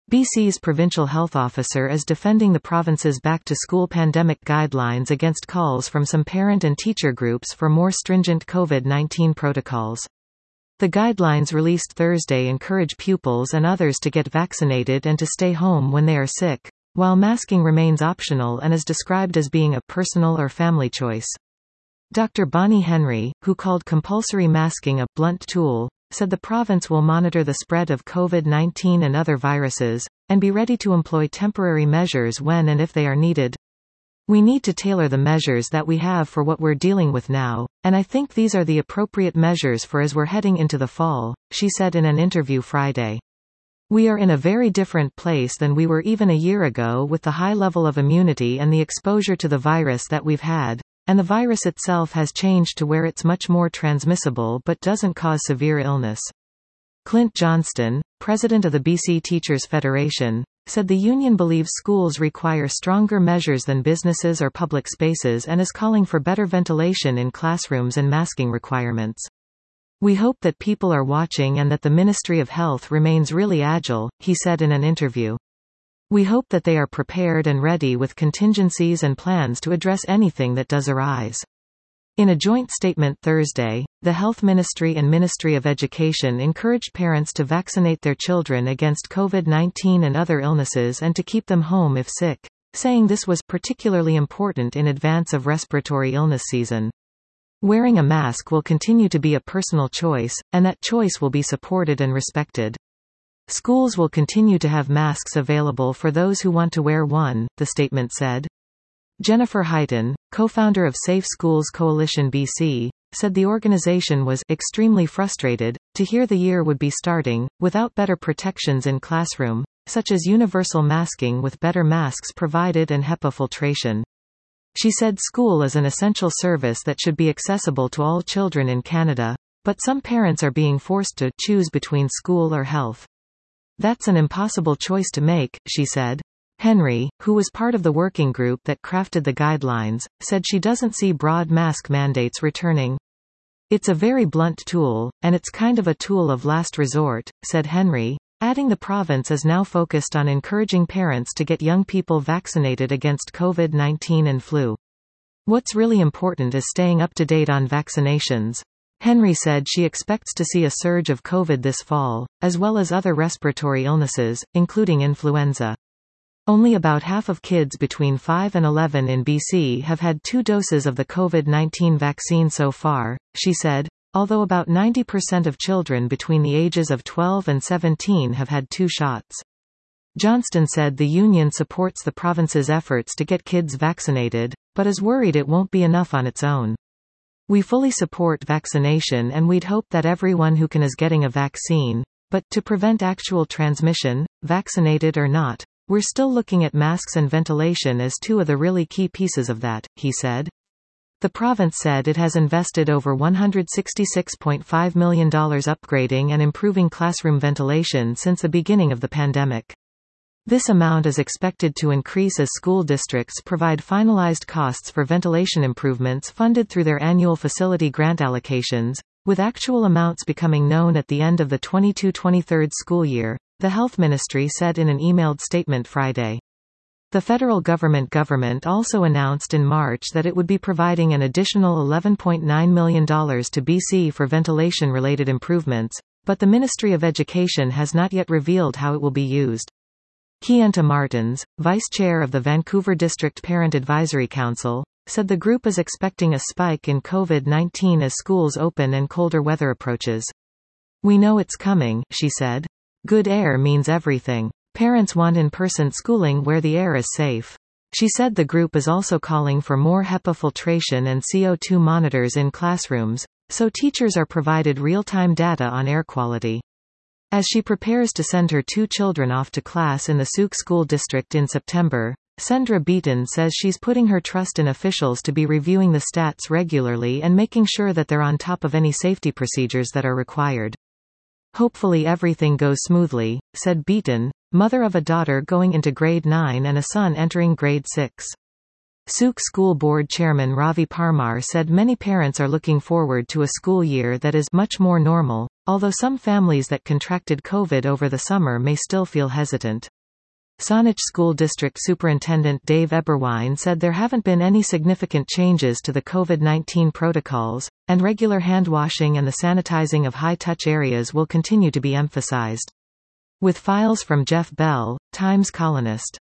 BC's provincial health officer is defending the province's back-to-school pandemic guidelines against calls from some parent and teacher groups for more stringent COVID-19 protocols. The guidelines released Thursday encourage pupils and others to get vaccinated and to stay home when they are sick, while masking remains optional and is described as being a personal or family choice. Dr. Bonnie Henry, who called compulsory masking a blunt tool, said the province will monitor the spread of COVID-19 and other viruses, and be ready to employ temporary measures when and if they are needed. We need to tailor the measures that we have for what we're dealing with now, and I think these are the appropriate measures for as we're heading into the fall, she said in an interview Friday. We are in a very different place than we were even a year ago with the high level of immunity and the exposure to the virus that we've had. And the virus itself has changed to where it's much more transmissible but doesn't cause severe illness. Clint Johnston, president of the BC Teachers Federation, said the union believes schools require stronger measures than businesses or public spaces and is calling for better ventilation in classrooms and masking requirements. We hope that people are watching and that the Ministry of Health remains really agile, he said in an interview. We hope that they are prepared and ready with contingencies and plans to address anything that does arise. In a joint statement Thursday, the Health Ministry and Ministry of Education encouraged parents to vaccinate their children against COVID-19 and other illnesses and to keep them home if sick, saying this was particularly important in advance of respiratory illness season. Wearing a mask will continue to be a personal choice, and that choice will be supported and respected. Schools will continue to have masks available for those who want to wear one, the statement said. Jennifer Hyten, co-founder of Safe Schools Coalition BC, said the organization was extremely frustrated to hear the year would be starting without better protections in classroom, such as universal masking with better masks provided and HEPA filtration. She said school is an essential service that should be accessible to all children in Canada, but some parents are being forced to choose between school or health. That's an impossible choice to make, she said. Henry, who was part of the working group that crafted the guidelines, said she doesn't see broad mask mandates returning. It's a very blunt tool, and it's kind of a tool of last resort, said Henry, adding the province is now focused on encouraging parents to get young people vaccinated against COVID-19 and flu. What's really important is staying up to date on vaccinations. Henry said she expects to see a surge of COVID this fall, as well as other respiratory illnesses, including influenza. Only about half of kids between 5 and 11 in BC have had 2 doses of the COVID-19 vaccine so far, she said, although about 90% of children between the ages of 12 and 17 have had 2 shots. Johnston said the union supports the province's efforts to get kids vaccinated, but is worried it won't be enough on its own. We fully support vaccination and we'd hope that everyone who can is getting a vaccine, but to prevent actual transmission, vaccinated or not, we're still looking at masks and ventilation as 2 of the really key pieces of that, he said. The province said it has invested over $166.5 million upgrading and improving classroom ventilation since the beginning of the pandemic. This amount is expected to increase as school districts provide finalized costs for ventilation improvements funded through their annual facility grant allocations, with actual amounts becoming known at the end of the 22-23 school year, the Health Ministry said in an emailed statement Friday. The federal government also announced in March that it would be providing an additional $11.9 million to BC for ventilation-related improvements, but the Ministry of Education has not yet revealed how it will be used. Kienta Martins, vice chair of the Vancouver District Parent Advisory Council, said the group is expecting a spike in COVID-19 as schools open and colder weather approaches. We know it's coming, she said. Good air means everything. Parents want in-person schooling where the air is safe. She said the group is also calling for more HEPA filtration and CO2 monitors in classrooms, so teachers are provided real-time data on air quality. As she prepares to send her 2 children off to class in the Sauk School District in September, Sandra Beaton says she's putting her trust in officials to be reviewing the stats regularly and making sure that they're on top of any safety procedures that are required. Hopefully everything goes smoothly, said Beaton, mother of a daughter going into grade 9 and a son entering grade 6. Sauk School Board Chairman Ravi Parmar said many parents are looking forward to a school year that is much more normal, although some families that contracted COVID over the summer may still feel hesitant. Saanich School District Superintendent Dave Eberwein said there haven't been any significant changes to the COVID-19 protocols, and regular hand washing and the sanitizing of high-touch areas will continue to be emphasized. With files from Jeff Bell, Times columnist.